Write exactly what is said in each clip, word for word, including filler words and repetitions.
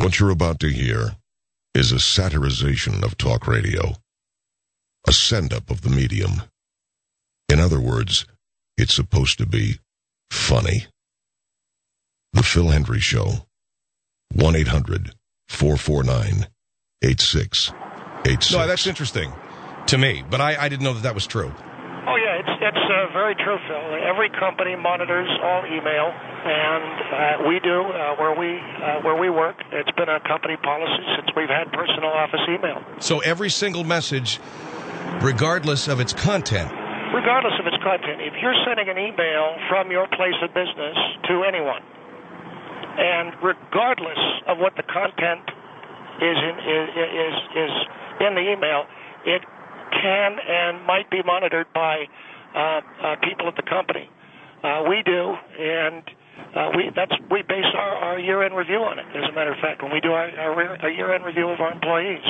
What you're about to hear is a satirization of talk radio, a send-up of the medium. In other words, it's supposed to be funny. The Phil Hendry Show, one eight hundred four four nine eight six eight six. No, that's interesting to me, but I, I didn't know that that was true. Oh, yeah, it's, it's uh, very true, Phil. Every company monitors all email, and uh, we do uh, where we uh, where we work. It's been a company policy since we've had personal office email. So every single message, regardless of its content. Regardless of its content, if you're sending an email from your place of business to anyone, and regardless of what the content is in, is, is, is in the email, it can and might be monitored by uh, uh, people at the company. Uh, we do, and uh, we that's we base our, our year-end review on it, as a matter of fact, when we do our, our, our year-end review of our employees.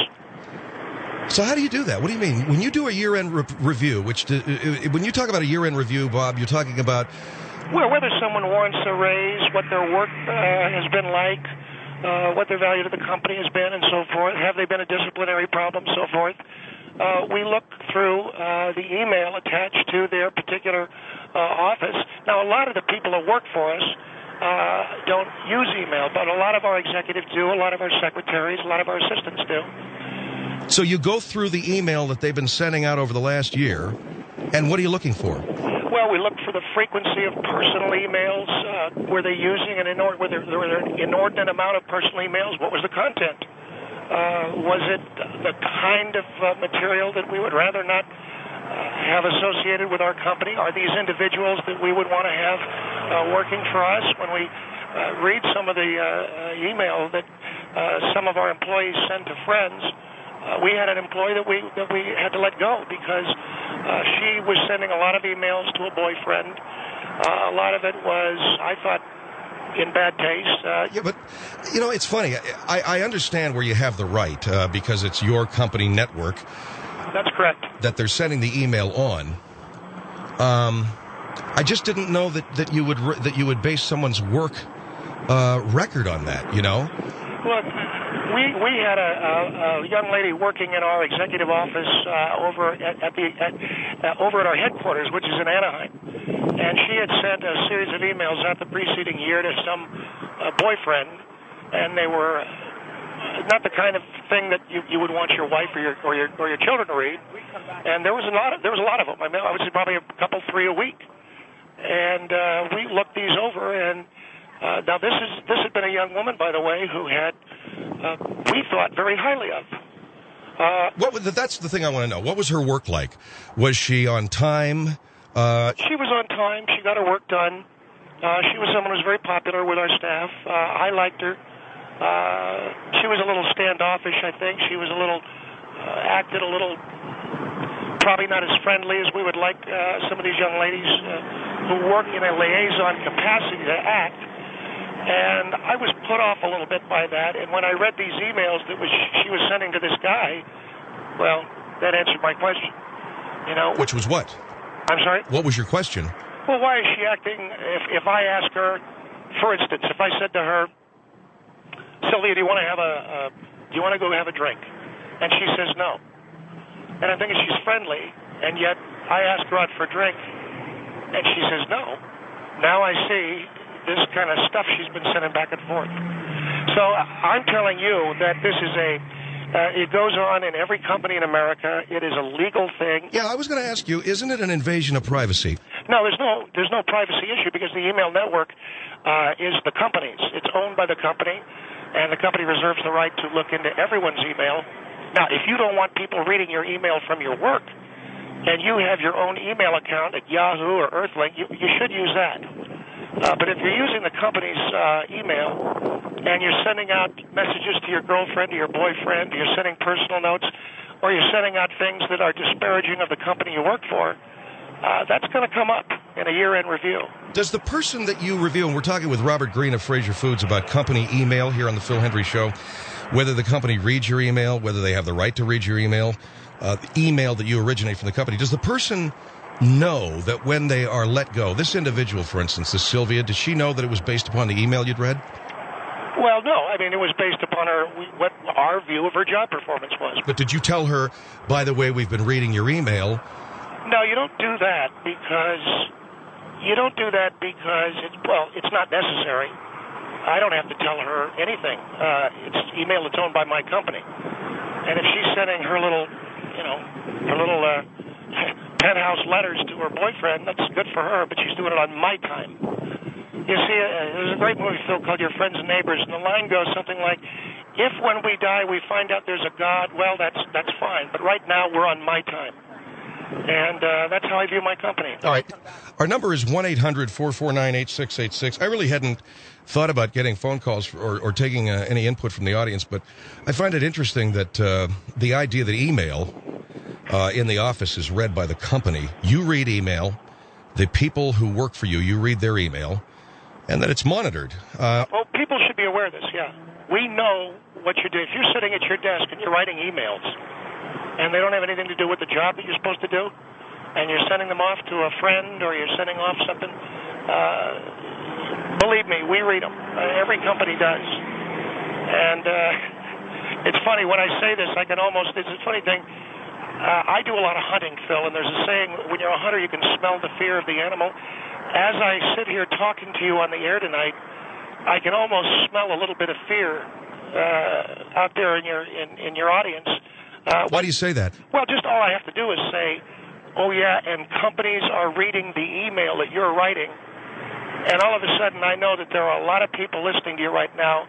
So how do you do that? What do you mean? When you do a year-end re- review, which do, when you talk about a year-end review, Bob, you're talking about... Well, whether someone warrants a raise, what their work uh, has been like, uh, what their value to the company has been, and so forth. Have they been a disciplinary problem, so forth. Uh, we look through uh, the email attached to their particular uh, office. Now, a lot of the people that work for us uh, don't use email, but a lot of our executives do, a lot of our secretaries, a lot of our assistants do. So you go through the email that they've been sending out over the last year, and what are you looking for? Well, we look for the frequency of personal emails. Uh, were they using an inord- were there, were there an inordinate amount of personal emails? What was the content? Uh, was it the kind of uh, material that we would rather not uh, have associated with our company? Are these individuals that we would want to have uh, working for us? When we uh, read some of the uh, uh, email that uh, some of our employees send to friends, uh, we had an employee that we that we had to let go because uh, she was sending a lot of emails to a boyfriend. Uh, a lot of it was, I thought, in bad taste. Uh, yeah, but, you know, it's funny. I, I understand where you have the right, uh, because it's your company network. That's correct. That they're sending the email on. Um, I just didn't know that, that you would that you would base someone's work uh, record on that, you know? Look, we we had a, a, a young lady working in our executive office uh, over at, at the at, uh, over at our headquarters, which is in Anaheim. And she had sent a series of emails out the preceding year to some uh, boyfriend, and they were not the kind of thing that you, you would want your wife or your or your or your children to read. And there was a lot of there was a lot of them. I mean, I would say probably a couple, three a week. And uh, we looked these over, and uh, now this is this had been a young woman, by the way, who had uh, we thought very highly of. Uh, what was the, that's the thing I want to know. What was her work like? Was she on time? Uh, she was on time. She got her work done. Uh, she was someone who was very popular with our staff. Uh, I liked her. Uh, she was a little standoffish, I think. She was a little, uh, acted a little, probably not as friendly as we would like uh, some of these young ladies uh, who work in a liaison capacity to act. And I was put off a little bit by that. And when I read these emails that was she was sending to this guy, well, that answered my question. You know, which was what? I'm sorry? What was your question? Well, why is she acting, if, if I ask her, for instance, if I said to her, Sylvia, do you want to have a, uh, do you want to go have a drink? And she says no. And I'm thinking she's friendly, and yet I ask her out for a drink, and she says no. Now I see this kind of stuff she's been sending back and forth. So I'm telling you that this is a, Uh, it goes on in every company in America. It is a legal thing. Yeah, I was going to ask you, isn't it an invasion of privacy? No, there's no there's no privacy issue because the email network uh, is the company's. It's owned by the company, and the company reserves the right to look into everyone's email. Now, if you don't want people reading your email from your work, and you have your own email account at Yahoo or Earthlink, you, you should use that. Uh, but if you're using the company's uh, email and you're sending out messages to your girlfriend or your boyfriend, or you're sending personal notes, or you're sending out things that are disparaging of the company you work for, uh, that's going to come up in a year-end review. Does the person that you review, and we're talking with Robert Green of Fraser Foods about company email here on the Phil Hendry Show, whether the company reads your email, whether they have the right to read your email, uh, the email that you originate from the company, does the person know that when they are let go, this individual, for instance, this Sylvia, does she know that it was based upon the email you'd read? Well, no. I mean, it was based upon her, what our view of her job performance was. But did you tell her, by the way, we've been reading your email? No, you don't do that because you don't do that because it's well, it's not necessary. I don't have to tell her anything. Uh, it's email that's owned by my company, and if she's sending her little, you know, her little uh, penthouse letters to her boyfriend, that's good for her. But she's doing it on my time. You see, uh, there's a great movie, Phil, called Your Friends and Neighbors, and the line goes something like, if when we die we find out there's a God, well, that's that's fine. But right now we're on my time. And uh, that's how I view my company. All right. Our number is one eight hundred four four nine eight six eight six. I really hadn't thought about getting phone calls or, or taking uh, any input from the audience, but I find it interesting that uh, the idea that email uh, in the office is read by the company. You read email. The people who work for you, you read their email, and that it's monitored. Uh, well, people should be aware of this, yeah. We know what you do. If you're sitting at your desk and you're writing emails, and they don't have anything to do with the job that you're supposed to do, and you're sending them off to a friend or you're sending off something, uh, believe me, we read them. Uh, every company does. And uh, it's funny, when I say this, I can almost, it's a funny thing, uh, I do a lot of hunting, Phil, and there's a saying, when you're a hunter, you can smell the fear of the animal. As I sit here talking to you on the air tonight, I can almost smell a little bit of fear uh, out there in your in, in your audience. Uh, Why do you say that? Well, just all I have to do is say, oh, yeah, and companies are reading the email that you're writing. And all of a sudden, I know that there are a lot of people listening to you right now.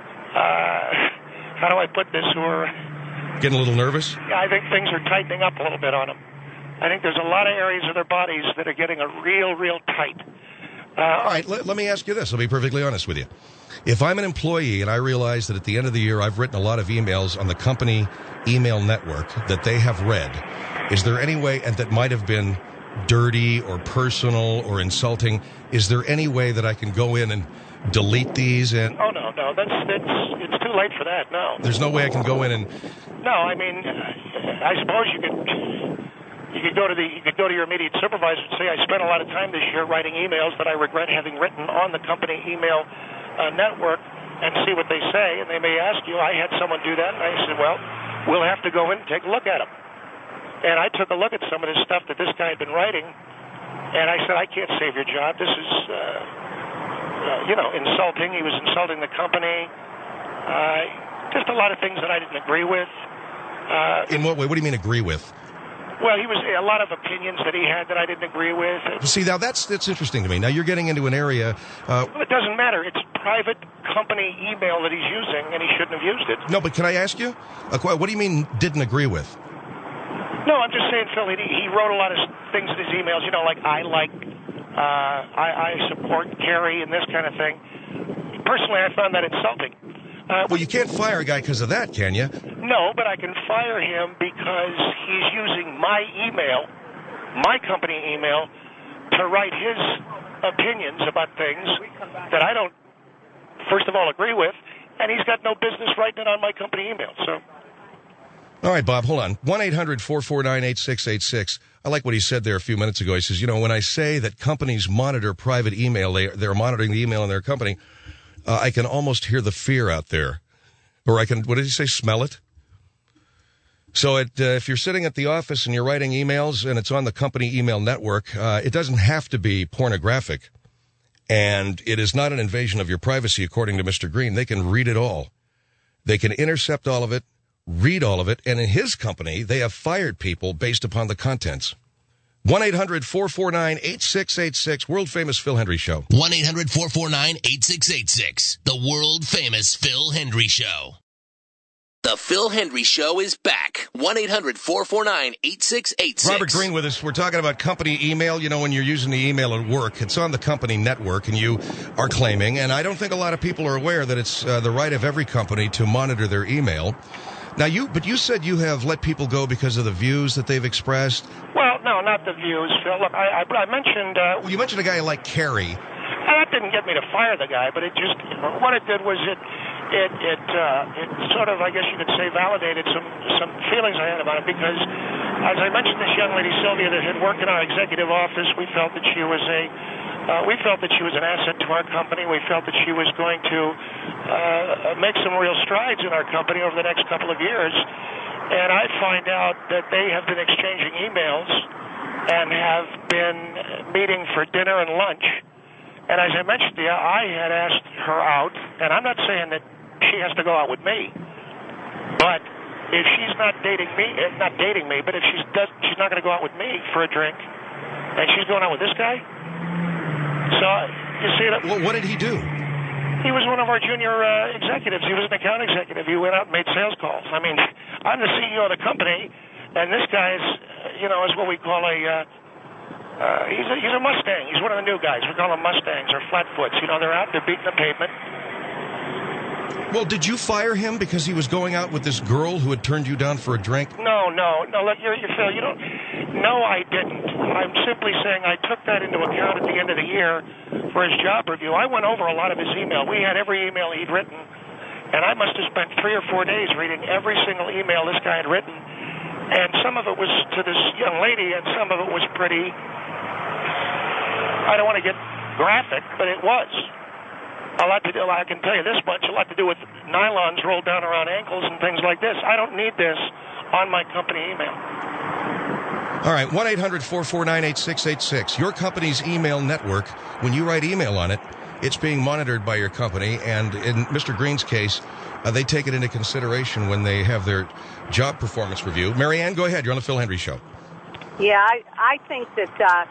Uh, how do I put this? Who are getting a little nervous? I think things are tightening up a little bit on them. I think there's a lot of areas of their bodies that are getting a real, real tight. Uh, all right, let, let me ask you this. I'll be perfectly honest with you. If I'm an employee and I realize that at the end of the year I've written a lot of emails on the company email network that they have read, is there any way, and that might have been dirty or personal or insulting, is there any way that I can go in and delete these? And oh, no, no, that's, that's it's too late for that, no. There's no way I can go in and... No, I mean, I suppose you could... You could go to the you could go to your immediate supervisor and say, I spent a lot of time this year writing emails that I regret having written on the company email uh, network, and see what they say. And they may ask you, I had someone do that, and I said, well, we'll have to go in and take a look at them. And I took a look at some of this stuff that this guy had been writing, and I said, I can't save your job. This is, uh, uh, you know, insulting. He was insulting the company. Uh, just a lot of things that I didn't agree with. Uh, In what way? What do you mean agree with? Well, he was a lot of opinions that he had that I didn't agree with. See, now that's that's interesting to me. Now you're getting into an area. Uh, well, it doesn't matter. It's private company email that he's using, and he shouldn't have used it. No, but can I ask you? Uh, what do you mean didn't agree with? No, I'm just saying, Phil. He, he wrote a lot of things in his emails. You know, like I like, uh, I, I support Kerry and this kind of thing. Personally, I found that insulting. Uh, well, you can't fire a guy because of that, can you? No, but I can fire him because he's using my email, my company email, to write his opinions about things that I don't, first of all, agree with, and he's got no business writing it on my company email. So, all right, Bob, hold on. one eight hundred four four nine eight six eight six. I like what he said there a few minutes ago. He says, you know, when I say that companies monitor private email, they, they're monitoring the email in their company, uh, I can almost hear the fear out there. Or I can, what did he say, smell it? So it, uh, if you're sitting at the office and you're writing emails and it's on the company email network, uh, it doesn't have to be pornographic. And it is not an invasion of your privacy, according to Mister Green. They can read it all. They can intercept all of it, read all of it, and in his company, they have fired people based upon the contents. one eight hundred four four nine eight six eight six, world-famous Phil Hendry Show. one eight hundred four four nine eight six eight six, the world-famous Phil Hendry Show. The Phil Hendry Show is back. one eight hundred four four nine eight six eight six. Robert Green with us. We're talking about company email. You know, when you're using the email at work, it's on the company network, and you are claiming, and I don't think a lot of people are aware that it's uh, the right of every company to monitor their email. Now, you, but you said you have let people go because of the views that they've expressed. Well, no, not the views, Phil. Look, I, I, I mentioned... Uh, well, you mentioned a guy like Kerry. That didn't get me to fire the guy, but it just... What it did was it... It it uh, it sort of, I guess you could say, validated some, some feelings I had about it, because, as I mentioned, this young lady, Sylvia, that had worked in our executive office, we felt that she was a... Uh, we felt that she was an asset to our company. We felt that she was going to uh, make some real strides in our company over the next couple of years. And I find out that they have been exchanging emails and have been meeting for dinner and lunch. And as I mentioned to you, I had asked her out, and I'm not saying that she has to go out with me, but if she's not dating me, not dating me, but if she's does, she's not going to go out with me for a drink, and she's going out with this guy. So you see that? Well, what did he do? He was one of our junior uh, executives. He was an account executive. He went out and made sales calls. I mean, I'm the C E O of the company, and this guy is, you know, is what we call a. Uh, uh, he's a he's a Mustang. He's one of the new guys. We call them Mustangs or Flatfoots. You know, they're out, they're beating the pavement. Well, did you fire him because he was going out with this girl who had turned you down for a drink? No, no, no. Look, you're, you Phil. You don't. No, I didn't. I'm simply saying I took that into account at the end of the year for his job review. I went over a lot of his email. We had every email he'd written, and I must have spent three or four days reading every single email this guy had written. And some of it was to this young lady, and some of it was pretty. I don't want to get graphic, but it was. A lot to do, I can tell you this much, a lot to do with nylons rolled down around ankles and things like this. I don't need this on my company email. All right, one eight hundred four four nine eight six eight six. Your company's email network, when you write email on it, it's being monitored by your company, and in Mister Green's case, uh, they take it into consideration when they have their job performance review. Marianne, go ahead. You're on the Phil Hendry Show. Yeah, I, I think that uh,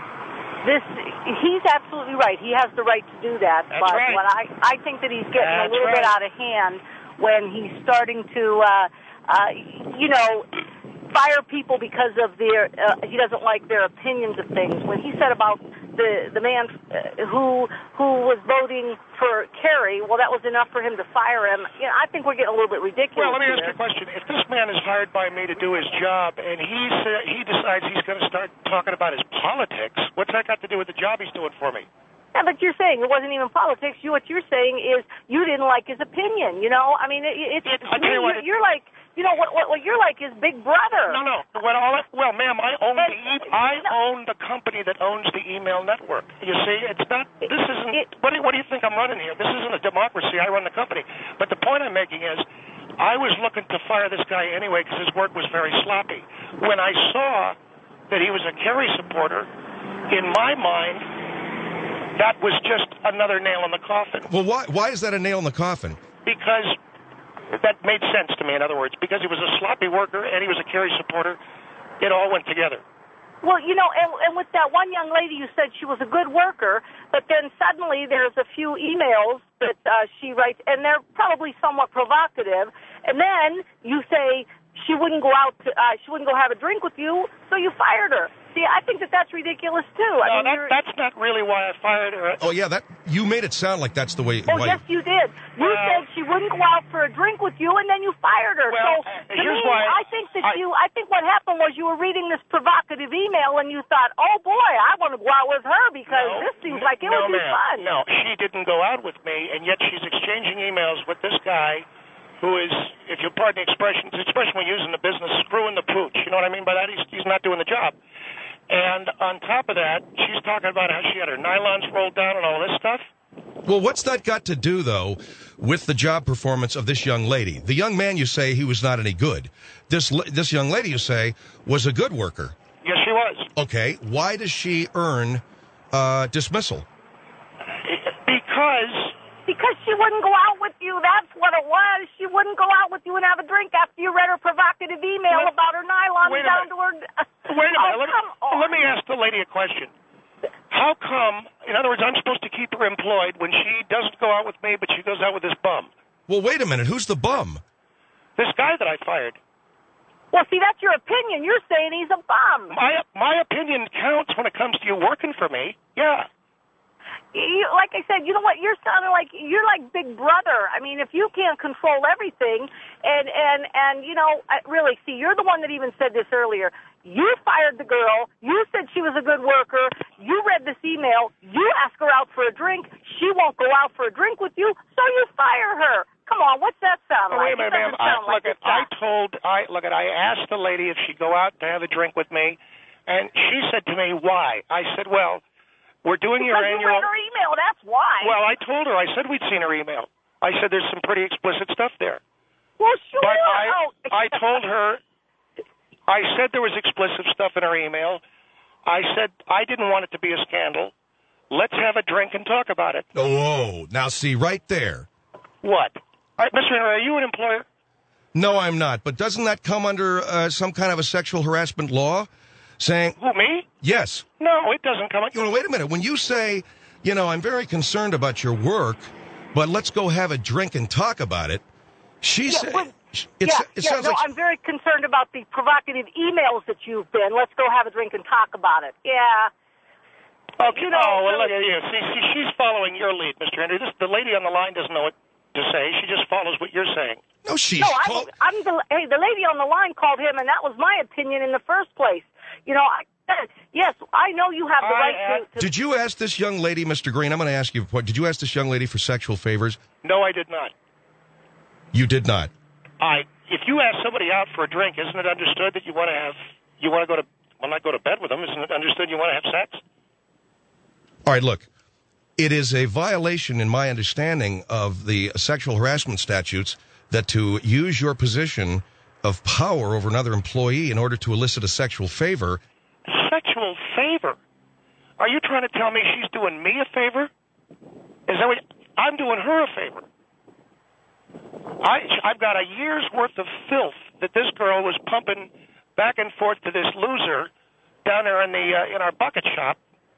this, he's absolutely right. He has the right to do that. That's but right. What I, I think that he's getting That's a little right. bit out of hand when he's starting to, uh, uh, you know, fire people because of their, uh, he doesn't like their opinions of things. When he said about the the man uh, who who was voting for Kerry, well, that was enough for him to fire him. You know, I think we're getting a little bit ridiculous. Well, let me ask here. you a question. If this man is hired by me to do his job, and he sa- he decides he's going to start talking about his politics, what's that got to do with the job he's doing for me? Yeah, but you're saying it wasn't even politics. You, what you're saying is you didn't like his opinion. You know, I mean, it, it's It- to I tell me, you what, you're, you're like, you know, what, what what you're like is Big Brother. No, no. Well, all I, well, ma'am, I own the And- e- I no. own the company that owns the email network. You see, it's not. This isn't. It- What do, what do you think I'm running here? This isn't a democracy. I run the company. But the point I'm making is, I was looking to fire this guy anyway because his work was very sloppy. When I saw that he was a Kerry supporter, in my mind, that was just another nail in the coffin. Well, why why is that a nail in the coffin? Because that made sense to me, in other words. Because he was a sloppy worker and he was a Kerry supporter, it all went together. Well, you know, and, and with that one young lady, you said she was a good worker, but then suddenly there's a few emails that uh, she writes, and they're probably somewhat provocative, and then you say she wouldn't go out, to, uh, she wouldn't go have a drink with you, so you fired her. See, I think that that's ridiculous, too. I No, mean, that, you're, that's not really why I fired her. Oh, yeah, that you made it sound like that's the way. Oh, why yes, you did. You Well- said she wouldn't go out for a drink with you, and then you fired her. Well, so, uh, to here's me, why I think that I- you, I think what happened was you were reading this provocative email, and you thought, oh, boy, I want to go out with her because No, this seems like it no, would be ma'am. fun. No, she didn't go out with me, and yet she's exchanging emails with this guy who is, if you'll pardon the expression, it's an expression we use in the business, screwing the pooch. You know what I mean by that? He's, he's not doing the job. And on top of that, she's talking about how she had her nylons rolled down and all this stuff. Well, what's that got to do, though, with the job performance of this young lady? The young man, you say, he was not any good. This l- this young lady, you say, was a good worker. Yes, she was. Okay, why does she earn uh, dismissal? Because Because she wouldn't go out with you. That's what it was. She wouldn't go out with you and have a drink after you read her provocative email Well, about her nylons wait a down minute. to her. Wait a Oh, minute. Let, come on. let me ask the lady a question. How come, in other words, I'm supposed to keep her employed when she doesn't go out with me, but she goes out with this bum? Well, wait a minute. Who's the bum? This guy that I fired. Well, see, that's your opinion. You're saying he's a bum. My my opinion counts when it comes to you working for me. Yeah. You, like I said, you know what? You're sounding like you're like Big Brother. I mean, if you can't control everything, and and and you know, I- really, see, you're the one that even said this earlier. You fired the girl. You said she was a good worker. You read this email. You ask her out for a drink. She won't go out for a drink with you, so you fire her. Come on, what's that sound Oh, like? wait a minute, It ma'am. doesn't I, sound like look, at, it's I that. told, I look at, I asked the lady if she'd go out to have a drink with me, and she said to me, "Why?" I said, "Well, we're doing your Because you annual." read her email, that's why. Well, I told her. I said we'd seen her email. I said there's some pretty explicit stuff there. Well, sure. But I, Oh. I told her, I said there was explicit stuff in her email. I said I didn't want it to be a scandal. Let's have a drink and talk about it. Oh, now see, right there. What? All right, Mister Henry, are you an employer? No, I'm not. But doesn't that come under uh, some kind of a sexual harassment law? Saying, Who, me? yes. No, it doesn't come. You know, wait a minute. When you say, you know, I'm very concerned about your work, but let's go have a drink and talk about it, she Yeah, said, well, it's, yeah, it yeah, sounds no, like... I'm very concerned about the provocative emails that you've been. Let's go have a drink and talk about it. Yeah. Okay. You know, oh, well, look really- at you. See, see, she's following your lead, Mister Henry. This, the lady on the line doesn't know what to say. She just follows what you're saying. No, she's... No, I, called- I'm the, hey, the lady on the line called him, and that was my opinion in the first place. You know, I said, yes, I know you have the I right asked- to, to... Did you ask this young lady, Mister Green, I'm going to ask you a point. Did you ask this young lady for sexual favors? No, I did not. You did not. I. If you ask somebody out for a drink, isn't it understood that you want to have, you want to go to, well, not go to bed with them? Isn't it understood you want to have sex? All right, look. It is a violation, in my understanding, of the sexual harassment statutes that to use your position of power over another employee in order to elicit a sexual favor. Sexual favor? Are you trying to tell me she's doing me a favor? Is that what? I'm doing her a favor. I, I've got a year's worth of filth that this girl was pumping back and forth to this loser down there in the uh, in our bucket shop.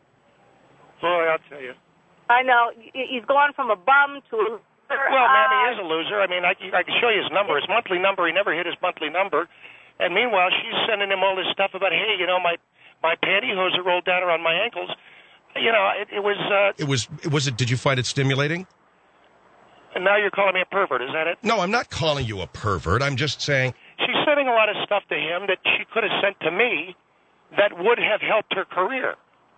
Boy, I'll tell you. I know. He's gone from a bum to a loser. Well, ma'am, he Uh, is a loser. I mean, I, I can show you his number. His monthly number, he never hit his monthly number. And meanwhile, she's sending him all this stuff about, hey, you know, my, my pantyhose are rolled down around my ankles. You know, it, it was... Uh, It was, was it, did you find it stimulating? and now you're calling me a pervert, is that it? No, I'm not calling you a pervert. I'm just saying, She's sending a lot of stuff to him that she could have sent to me that would have helped her career.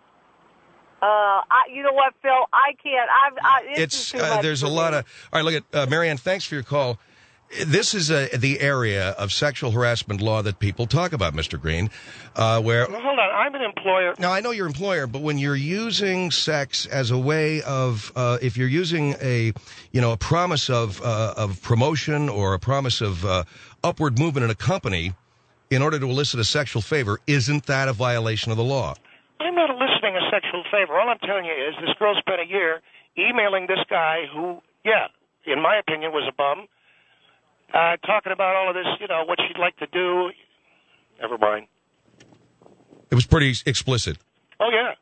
Uh, I, you know what, Phil? I can't. I've, I, this it's, is too uh, much there's a for lot me. of, all right, look at, uh, Marianne, thanks for your call. This is a, the area of sexual harassment law that people talk about, Mister Green, uh, where, Well, hold on. I'm an employer. now I know you're an employer, but when you're using sex as a way of, uh, if you're using a, you know, a promise of, uh, of promotion or a promise of, uh, upward movement in a company in order to elicit a sexual favor, isn't that a violation of the law? I'm not eliciting a sexual favor. All I'm telling you is this girl spent a year emailing this guy who, yeah, in my opinion, was a bum, uh, talking about all of this, you know, what she'd like to do. Never mind. It was pretty explicit. Oh, yeah.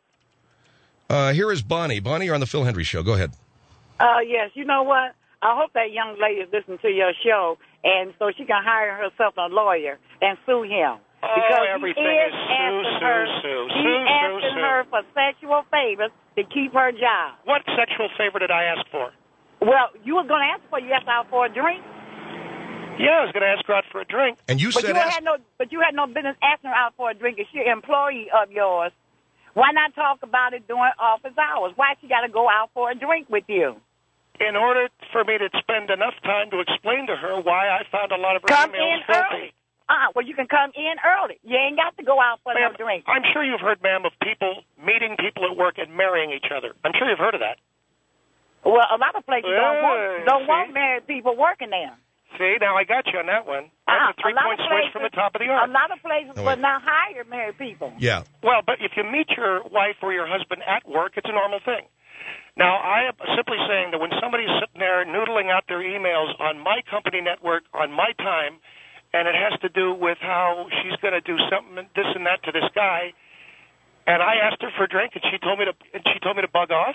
Uh, here is Bonnie. Bonnie, you're on the Phil Hendry Show. Go ahead. Uh, yes, you know what? I hope that young lady listens to your show, and so she can hire herself a lawyer and sue him. Oh, Because everything he is is sue, asking sue, her, sue, he's sue, asking sue, sue. her for sexual favors to keep her job. What sexual favor did I ask for? Well, you were going to ask for you asked out for a drink, Yeah, I was going to ask her out for a drink. And you but said, you ask- had no, but you had no business asking her out for a drink. If she's an employee of yours, why not talk about it during office hours? Why she got to go out for a drink with you? In order for me to spend enough time to explain to her why I found a lot of her Come emails in filthy. early. Uh, well, you can come in early. You ain't got to go out for Ma'am, no drink. I'm sure you've heard, ma'am, of people meeting people at work and marrying each other. I'm sure you've heard of that. Well, a lot of places don't Hey, want don't see? want married people working there. See, now I got you on that one. Uh, That's a three-point lot of switch from the places- top of the A arc. lot of places Oh, wait. will not hire married people. yeah. Well, but if you meet your wife or your husband at work, it's a normal thing. Now, I am simply saying that when somebody's sitting there noodling out their emails on my company network on my time, and it has to do with how she's going to do something, this and that to this guy, and I asked her for a drink, and she told me to, and she told me to bug off.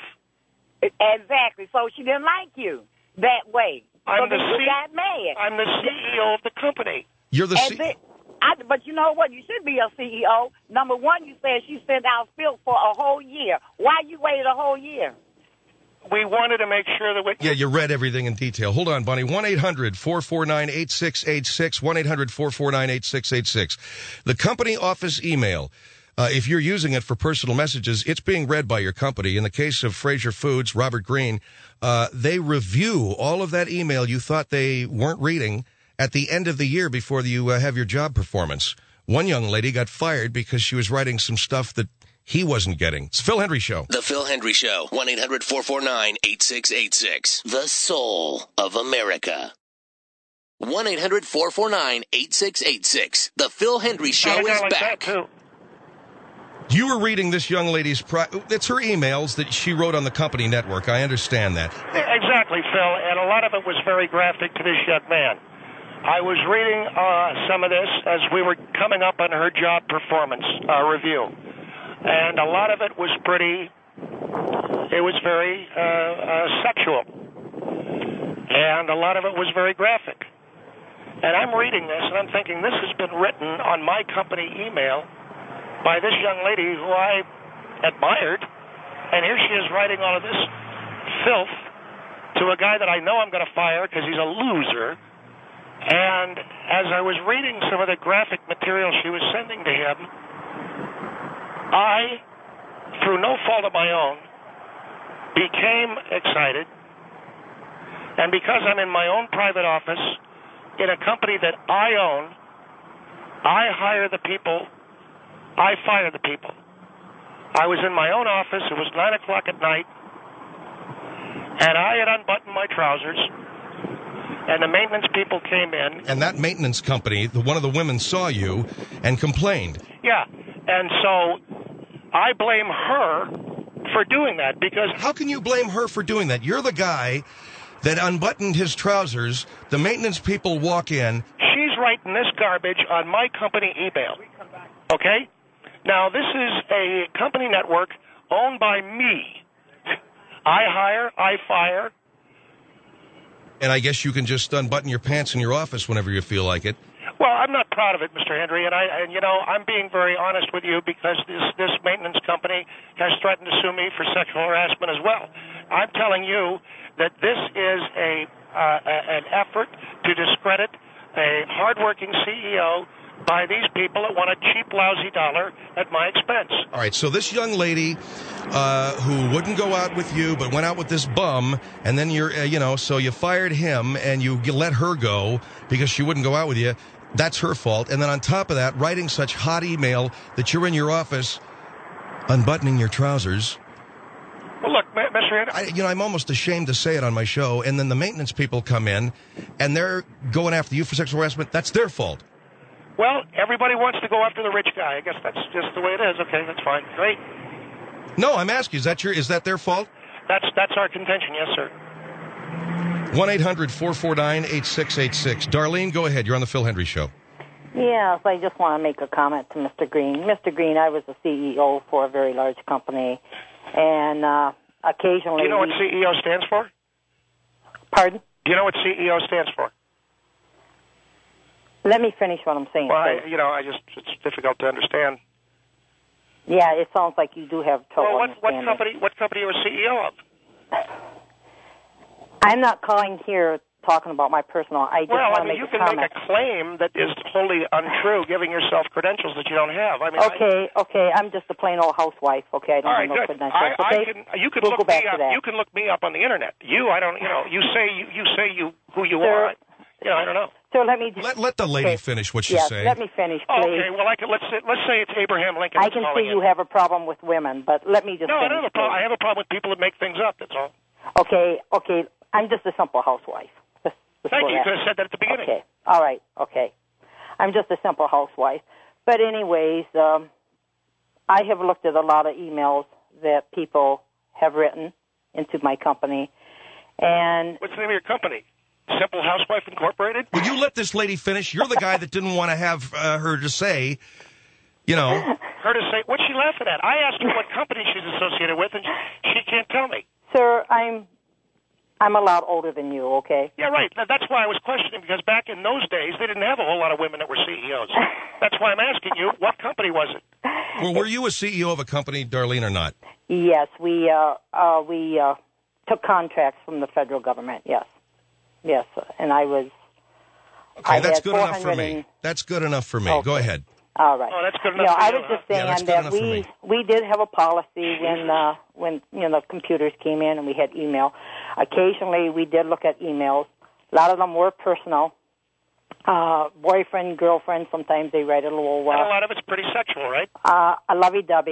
Exactly. So she didn't like you that way. I'm so the then you C- got mad. I'm the C E O of the company. You're the... And C- then, I, but you know what? You should be a C E O. Number one, you said she sent out filth for a whole year. Why you waited a whole year? We wanted to make sure that we... Yeah, you read everything in detail. Hold on, Bonnie. one eight hundred four four nine eight six eight six. one eight hundred four four nine eight six eight six. The company office email. Uh, if you're using it for personal messages, it's being read by your company. In the case of Fraser Foods, Robert Green, uh, they review all of that email you thought they weren't reading at the end of the year before you uh, have your job performance. One young lady got fired because she was writing some stuff that he wasn't getting. It's Phil Hendry Show. The Phil Hendry Show. one eight hundred four four nine eight six eight six. The soul of America. one eight hundred four four nine eight six eight six. The Phil Hendry Show is like back. That too. You were reading this young lady's... Pri- it's her emails that she wrote on the company network. I understand that. Exactly, Phil, and a lot of it was very graphic to this young man. I was reading uh, some of this as we were coming up on her job performance uh, review, and a lot of it was pretty... It was very uh, uh, sexual, and a lot of it was very graphic. And I'm reading this, and I'm thinking, this has been written on my company email by this young lady who I admired, and here she is writing all of this filth to a guy that I know I'm going to fire because he's a loser. And as I was reading some of the graphic material she was sending to him, I, through no fault of my own, became excited. And because I'm in my own private office, in a company that I own, I hire the people, I fire the people. I was in my own office. It was nine o'clock at night, and I had unbuttoned my trousers, and the maintenance people came in. And that maintenance company, the, one of the women saw you and complained. Yeah, and so I blame her for doing that because... How can you blame her for doing that? You're the guy that unbuttoned his trousers. The maintenance people walk in. She's writing this garbage on my company email, okay? Now, this is a company network owned by me. I hire, I fire. And I guess you can just unbutton your pants in your office whenever you feel like it. Well, I'm not proud of it, Mister Hendry, and I, and you know, I'm being very honest with you because this this maintenance company has threatened to sue me for sexual harassment as well. I'm telling you that this is a uh, an effort to discredit a hardworking C E O by these people that want a cheap, lousy dollar at my expense. All right, so this young lady uh, who wouldn't go out with you but went out with this bum, and then you're, uh, you know, so you fired him and you let her go because she wouldn't go out with you. That's her fault. And then on top of that, writing such hot email that you're in your office unbuttoning your trousers. Well, look, Mister Hendry. I, you know, I'm almost ashamed to say it on my show, and then the maintenance people come in and they're going after you for sexual harassment. That's their fault. Well, everybody wants to go after the rich guy. I guess that's just the way it is. Okay, that's fine. Great. No, I'm asking, is that your, is that their fault? That's that's our contention, yes, sir. one eight hundred four four nine eight six eight six. Darlene, go ahead. You're on the Phil Hendry Show. Yes, I just want to make a comment to Mister Green. Mister Green, I was a C E O for a very large company, and uh, occasionally... Do you know what we... C E O stands for? Pardon? Do you know what C E O stands for? Let me finish what I'm saying. Well, I, you know, I just it's difficult to understand. Yeah, it sounds like you do have trouble Well, what, what understanding. company? What company are you a C E O of? I'm not calling here talking about my personal. I just Well, want I to mean, make you a can comment. make a claim that is wholly untrue, giving yourself credentials that you don't have. I mean, Okay, I, okay, I'm just a plain old housewife. Okay, I don't all have right, no good. credentials. I, I okay? can. You can we'll look go back me to up. that. You can look me up on the internet. You, I don't. You know, you say you, you say you who you Sir, are. You know, I don't know. So let me just, Let, let the lady okay. finish what she's yes, saying. let me finish, Oh, please. okay, well, I can, let's say, let's say it's Abraham Lincoln. I that's can calling see you in. have a problem with women, but let me just No, I finish, don't have a problem. I please. have a problem with people that make things up. That's all. Okay, okay, I'm just a simple housewife. Just, just Thank for you. You that. could have said that at the beginning. Okay, all right, okay. I'm just a simple housewife. But anyways, um, I have looked at a lot of emails that people have written into my company, and What's the name of your company? Simple Housewife Incorporated? Will you let this lady finish? You're the guy that didn't want to have uh, her to say, you know. Her to say, what's she laughing at? I asked her what company she's associated with, and she, she can't tell me. sir, I'm I'm a lot older than you, okay? Yeah, right. Th- That's why I was questioning, because back in those days, they didn't have a whole lot of women that were C E Os. That's why I'm asking you, what company was it? Well, were you a C E O of a company, Darlene, or not? Yes, we uh, uh, we uh, took contracts from the federal government. Yes, yes, and I was. Okay, I that's had good enough for 400 me. and- That's good enough for me. Okay. Go ahead. All right. Oh, that's good You enough know, for I you, was huh? just Yeah, saying that's good that enough for we me. we did have a policy when uh, when you know the computers came in and we had email. Occasionally, we did look at emails. A lot of them were personal. Uh, boyfriend, girlfriend. Sometimes they write a little. And a Uh, lot of it's pretty sexual, right? uh, a lovey-dovey,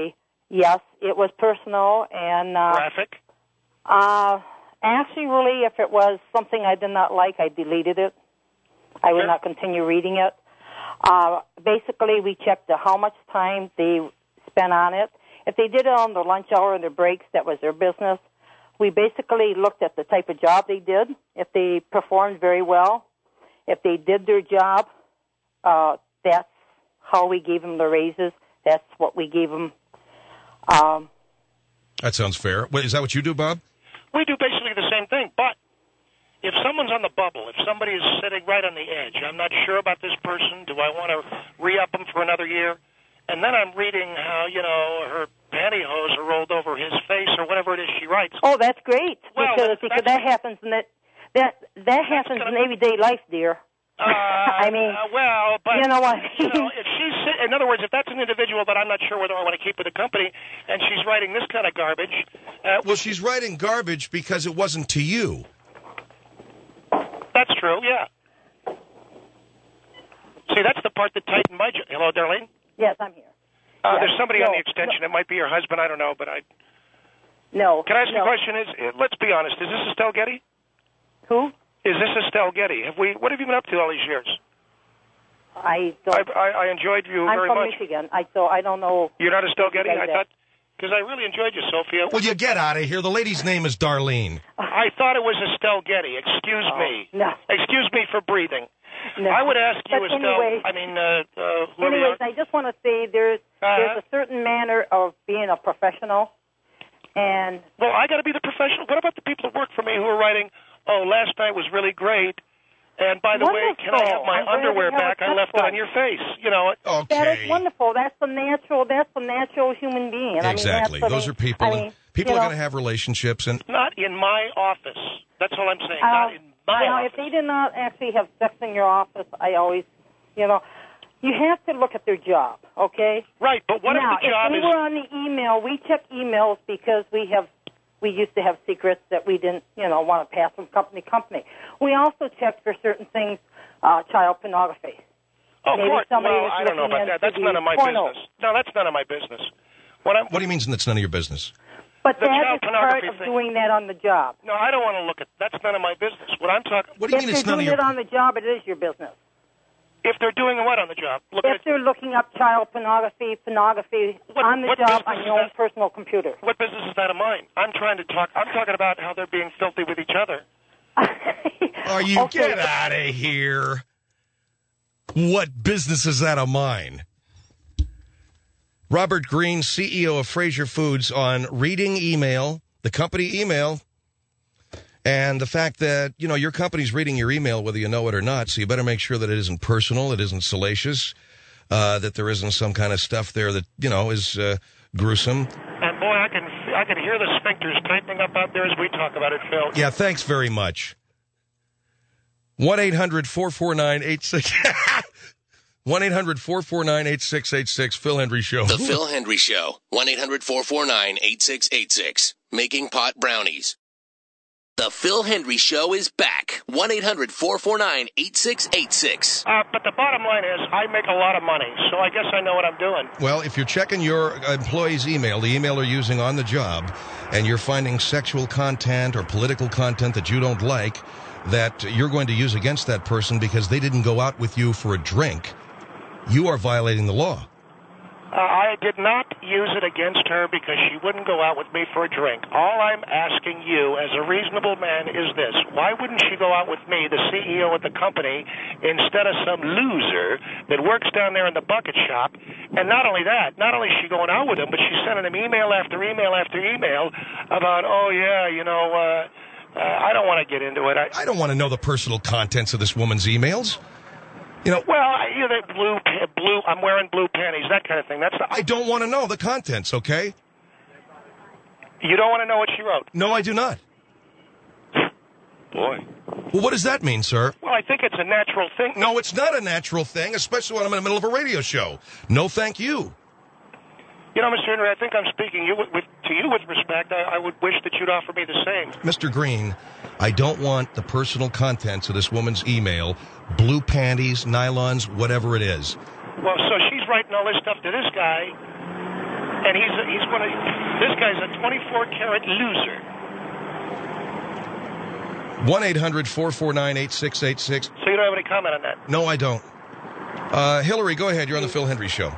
Yes, it was personal and uh, graphic. Uh, actually, really, if it was something I did not like, I deleted it. I would Sure. not continue reading it. Uh, basically, we checked the, how much time they spent on it. If they did it on their lunch hour and their breaks, that was their business. We basically looked at the type of job they did, if they performed very well. If they did their job, uh, that's how we gave them the raises. That's what we gave them. Um, That sounds fair. Wait, is that what you do, Bob? We do basically the same thing, but if someone's on the bubble, if somebody is sitting right on the edge, I'm not sure about this person, do I want to re-up them for another year? And then I'm reading how, you know, her pantyhose are rolled over his face or whatever it is she writes. oh, that's great, Well, because, that's- because that's- that happens in that, that, that happens gonna- in everyday life, dear. Uh, I mean, uh, well, but you know what? you know, if she's, in other words, if that's an individual that I'm not sure whether I want to keep with the company, and she's writing this kind of garbage, uh, Well, she's writing garbage because it wasn't to you. that's true, yeah. See, that's the part that tightened my. Ju- Hello, Darlene. Yes, I'm here. Uh, Yeah, there's somebody no, on the extension. It might be your husband. I don't know, but I. No. Can I ask you no. a question? Is uh, let's be honest. Is this Estelle Getty? Who? Is this Estelle Getty? Have we? What have you been up to all these years? I I, don't. I, I enjoyed you I'm very from much. Michigan. I so I don't know. You're not Estelle Getty? Like I that. thought because I really enjoyed you, Sophia. Will you get out of here? The lady's name is Darlene. I thought it was Estelle Getty. Excuse Oh, me. no. Excuse me for breathing. No. I would ask you, But Estelle. anyway- I mean, uh, uh, whoever you Anyways, are. I just want to say there's Uh-huh. there's a certain manner of being a professional, and Well, I got to be the professional. What about the people that work for me who are writing? Oh, last night was really great. And by the way, can I have Wonderful. my I'm glad underwear you have a back? I left it touch on your face. You know. Okay. that is wonderful. That's the natural. That's the natural human being. I mean, Exactly. that's what Those I- are people. I and mean, people you are know, going to have relationships, and Not in my office. That's all I'm saying. Uh, Not in my well, office. if they did not actually have sex in your office, I always, you know, you have to look at their job, okay? Right, but what now, if the job if is... we were on the email, we check emails because we have, we used to have secrets that we didn't, you know, want to pass from company to company. We also checked for certain things, uh, child pornography. Oh, maybe course. somebody Well, was I don't know looking about that. into That's none the of my porno. business. No, that's none of my business. What I'm... what do you mean that's none of your business? But The that child is part pornography of thing. doing that on the job. No, I don't want to look at... That's none of my business. What I'm talking... What do you If mean they're it's none of doing your? it on the job, it is your business. If they're doing what on the job? Look If at they're looking up child pornography, pornography What- on the what job business on is your own that? personal computer. what business is that of mine? I'm trying to talk... I'm talking about how they're being filthy with each other. Are you Okay. get out of here? What business is that of mine? Robert Greene, C E O of Fraser Foods, on reading email, the company email, and the fact that, you know, your company's reading your email whether you know it or not, so you better make sure that it isn't personal, it isn't salacious, uh, that there isn't some kind of stuff there that, you know, is uh, gruesome. And boy, I can I can hear the sphincters tightening up out there as we talk about it, Phil. Yeah, thanks very much. one eight hundred four four nine eight six one eight hundred four four nine eight six eight six Phil Hendry Show. The Phil Hendry Show. one eight hundred four four nine eight six eight six. Making pot brownies. The Phil Hendry Show is back. one eight hundred four four nine eight six eight six. Uh, but the bottom line is, I make a lot of money, so I guess I know what I'm doing. Well, if you're checking your employee's email, the email they're using on the job, and you're finding sexual content or political content that you don't like, that you're going to use against that person because they didn't go out with you for a drink, you are violating the law. Uh, I did not use it against her because she wouldn't go out with me for a drink. All I'm asking you, as a reasonable man, is this. Why wouldn't she go out with me, the C E O of the company, instead of some loser that works down there in the bucket shop? And not only that, not only is she going out with him, but she's sending him email after email after email about, oh, yeah, you know, uh, uh, I don't want to get into it. I, I don't want to know the personal contents of this woman's emails. You know, well, I, you know, blue, blue, I'm wearing blue panties, that kind of thing. That's the, I don't want to know the contents, okay? You don't want to know what she wrote? No, I do not. Boy. Well, what does that mean, sir? Well, I think it's a natural thing. No, it's not a natural thing, especially when I'm in the middle of a radio show. No, thank you. You know, Mister Henry, I think I'm speaking you with, with, to you with respect. I, I would wish that you'd offer me the same. Mister Greene, I don't want the personal contents of this woman's email, blue panties, nylons, whatever it is. Well, so she's writing all this stuff to this guy, And he's a, he's one of this guy's a twenty-four karat loser. one eight hundred four four nine eight six eight six. So you don't have any comment on that? No, I don't. Uh, Hillary, go ahead. You're on the Phil Hendry Show.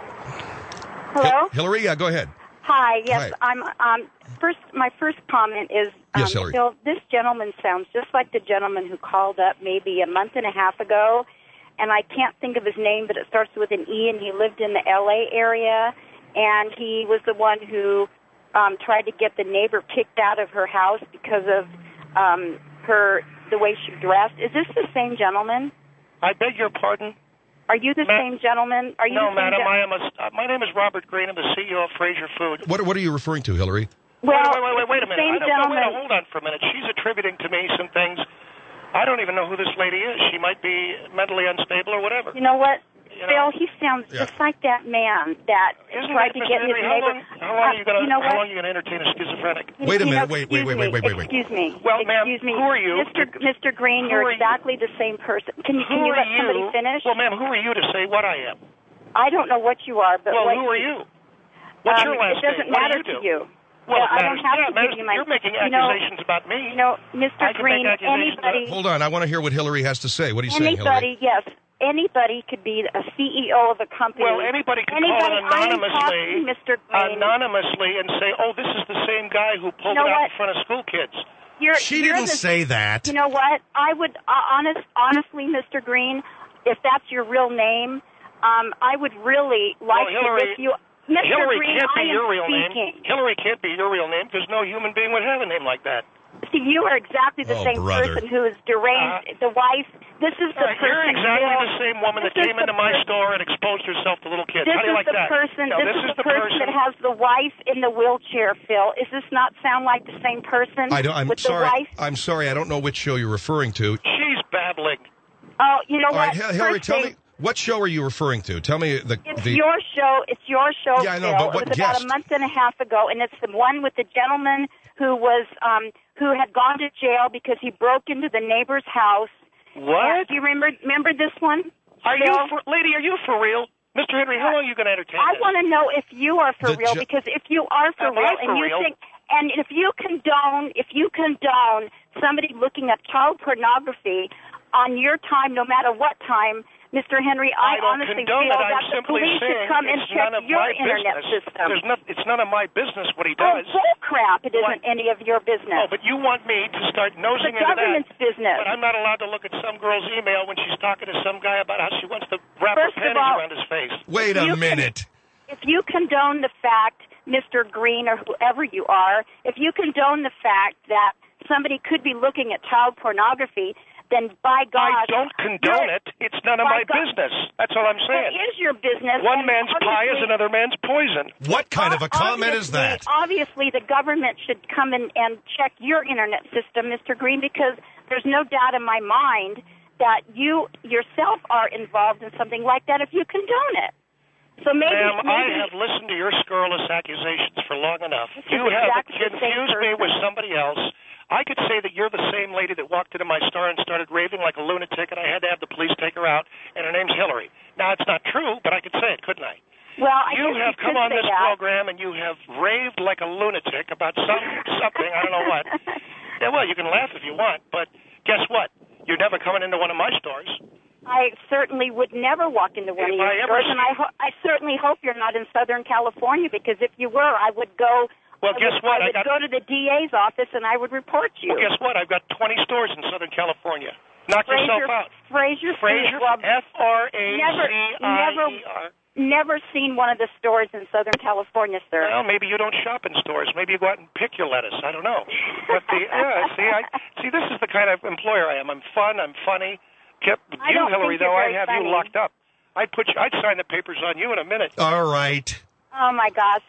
Hello? Hillary, yeah, go ahead. Hi, yes, Hi. I'm, um, first, my first comment is, um, Yes, Hillary. Phil, this gentleman sounds just like the gentleman who called up maybe a month and a half ago, and I can't think of his name, but it starts with an E, and he lived in the L A area, and he was the one who um, tried to get the neighbor kicked out of her house because of um, her, the way she dressed. Is this the same gentleman? I beg your pardon? Are you the Ma- same gentleman? Are you no, the same madam. gen- I am a. Uh, my name is Robert Green. I'm the C E O of Fraser Foods. What What are you referring to, Hillary? Well, wait, wait, wait, wait a the minute. same I don't, gentleman. wait, hold on for a minute. She's attributing to me some things. I don't even know who this lady is. She might be mentally unstable or whatever. You know what? You know? Phil, he sounds Yeah. just like that man that Isn't tried that, to Mister get his Henry, how neighbor. long, how long are you going Uh, you know how what? long are you going to entertain a schizophrenic? You- Wait a you minute, know, wait, wait, excuse wait, wait, me, wait, wait, wait. Excuse me. Well, ma'am, excuse me. who are you? Mister Mister Green, Who you're are you? exactly the same person. Can you can Who you are let somebody you? finish? Well, ma'am, who are you to say what I am? I don't know what you are, but Well, what who are you? What's um, your last It doesn't name? What matter do you to do? you. Well, I it don't matters. have yeah, to it matters. give you my. You're making you know, accusations about me. You know, Mister I can Green. make accusations Anybody. Hold on. I want to hear what Hillary has to say. What are you saying, Hillary? Anybody, yes. Anybody could be a C E O of a company. Well, anybody can anybody, call it anonymously, I am talking, Mister Green. anonymously, and say, "Oh, this is the same guy who pulled You know it out what? in front of school kids." You're, She you're didn't the, say that. You know what? I would uh, honest, honestly, Mister Green, if that's your real name, um, I would really like Well, Hillary- to lift you. Mister Hillary Green, can't I be am your real speaking. name. Hillary can't be your real name because no human being would have a name like that. See, you are exactly the Oh, same brother. person who is deranged. Uh, the wife. This is the All right, person. you're exactly Phil, the same woman that this is came the into my per- store and exposed herself to little kids. This How do you is like the that? person. No, this, this is, is the the person, that person- has the wife in the wheelchair. Phil, does this not sound like the same person? I don't. I'm with sorry. The wife? I'm sorry. I don't know which show you're referring to. She's babbling. Oh, you know All what? right, Hil- Hillary, First tell thing- me what show are you referring to? Tell me the It's the. your show. It's your show. Yeah, I know, Phil. but what it was about guest? a month and a half ago, and it's the one with the gentleman who was um, who had gone to jail because he broke into the neighbor's house. What? Do you remember remember this one? Are you, Phil? for, lady? Are you for real, Mister Henry? How long are you going to entertain I this? want to know if you are for The real, ju- because if you are for Am real, I and for you real? think, and if you condone, if you condone somebody looking at child pornography on your time, no matter what time, Mister Henry, I, I don't honestly condone feel it. that I'm the simply police saying should come and it's check none of your my internet business. system. There's not, it's none of my business what he Oh, does. bull crap! It isn't What? any of your business. Oh, but you want me to start the nosing into that. government's business. But I'm not allowed to look at some girl's email when she's talking to some guy about how she wants to wrap First her of panties all- around his face. Wait you a can- minute. If you condone the fact, Mister Green or whoever you are, if you condone the fact that somebody could be looking at child pornography, then by God, I don't condone you're- it. It's none of by my God- business. That's all I'm It saying. is your business. One and man's pie is obviously- another man's poison. What kind of a comment is obviously- that? Obviously, the government should come in and check your internet system, Mister Green, because there's no doubt in my mind that you yourself are involved in something like that if you condone it. So maybe, Ma'am, maybe I have listened to your scurrilous accusations for long enough. This is You have exactly the same confused me person. with somebody else. I could say that you're the same lady that walked into my store and started raving like a lunatic, and I had to have the police take her out, and her name's Hillary. Now, it's not true, but I could say it, couldn't I? well, I You guess have you come could on say this that. program, and you have raved like a lunatic about some something, I don't know what. Yeah, well, you can laugh if you want, but guess what? You're never coming into one of my stores. I certainly would never walk into one If of your I ever stores, and I, ho- I certainly hope you're not in Southern California, because if you were, I would go. Well, I guess would, what? I I would got- go to the D A's office and I would report you. Well, guess what? I've got twenty stores in Southern California. Knock Fraser, yourself out. Fraser, Fraser, Food Club. F R A C I E R. Never seen one of the stores in Southern California, sir. Well, maybe you don't shop in stores. Maybe you go out and pick your lettuce. I don't know. But the yeah, see, I see. This is the kind of employer I am. I'm fun. I'm funny. Kept I you, don't Hillary, think you're though. I very have funny. you locked up. I'd put you. I'd sign the papers on you in a minute. All right. Oh my gosh.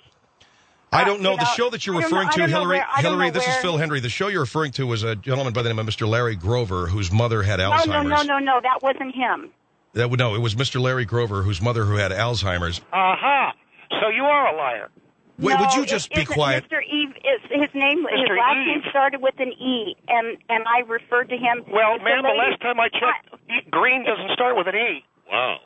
I Uh, don't know. you the know, show that you're I don't know- referring I to, don't know Hillary. where- I don't Hillary, know this is where- Phil Henry. The show you're referring to was a gentleman by the name of Mister Larry Grover, whose mother had No, Alzheimer's. no, no, no, no. That wasn't him. That would no. It was Mister Larry Grover, whose mother who had Alzheimer's. Aha! So you are a liar. Wait, no, would you it just be isn't. quiet? Mister Eve, is, his name, his Mister last Eve. name started with an E, and and I referred to him. Well, as ma'am, the lady- last time I checked, E- green doesn't start with an E. Wow. It's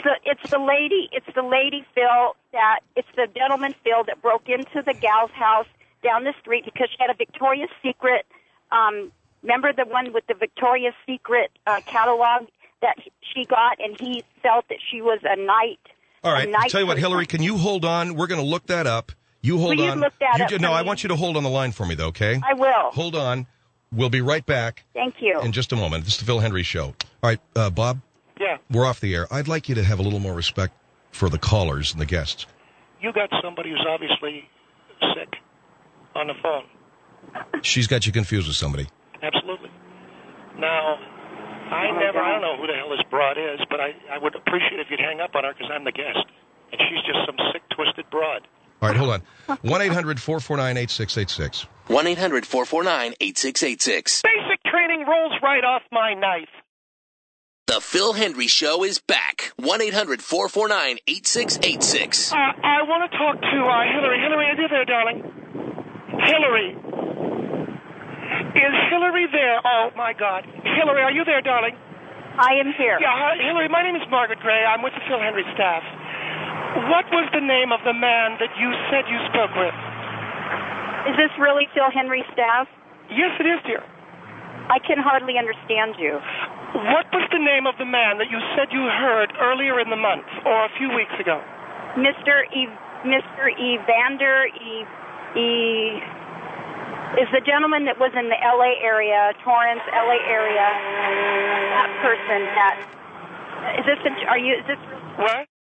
the it's the lady it's the lady Phil that it's the gentleman Phil that broke into the gal's house down the street because she had a Victoria's Secret. Um, remember the one with the Victoria's Secret uh, catalog that she got, and he felt that she was a knight. All right. Night Tell you what, Hillary, can you hold on? We're going to look that up. You hold Will you on. look that you up do, for no, me? I want you to hold on the line for me, though, okay? I will. Hold on. We'll be right back. Thank you. In just a moment. This is the Phil Hendry Show. All right, uh, Bob? Yeah. We're off the air. I'd like you to have a little more respect for the callers and the guests. You got somebody who's obviously sick on the phone. She's got you confused with somebody. Absolutely. Now, I never, I don't know who the hell this broad is, but I, I would appreciate if you'd hang up on her because I'm the guest. And she's just some sick, twisted broad. All right, hold on. one eight hundred four four nine eight six eight six. one eight hundred four four nine eight six eight six. Basic training rolls right off my knife. The Phil Hendry Show is back. one eight hundred four four nine eight six eight six. Uh, I want to talk to uh, Hillary. Hillary, are you there, darling? Hillary. Is Hillary there? Oh, my God. Hillary, are you there, darling? I am here. Yeah, hi, Hillary, my name is Margaret Gray. I'm with the Phil Hendry staff. What was the name of the man that you said you spoke with? Is this really Phil Hendry staff? Yes, it is, dear. I can hardly understand you. What was the name of the man that you said you heard earlier in the month or a few weeks ago? Mister E. Mister Evander E. E. Is the gentleman that was in the L A area, Torrance, L A area, that person that, is this, a, are you, is this? What?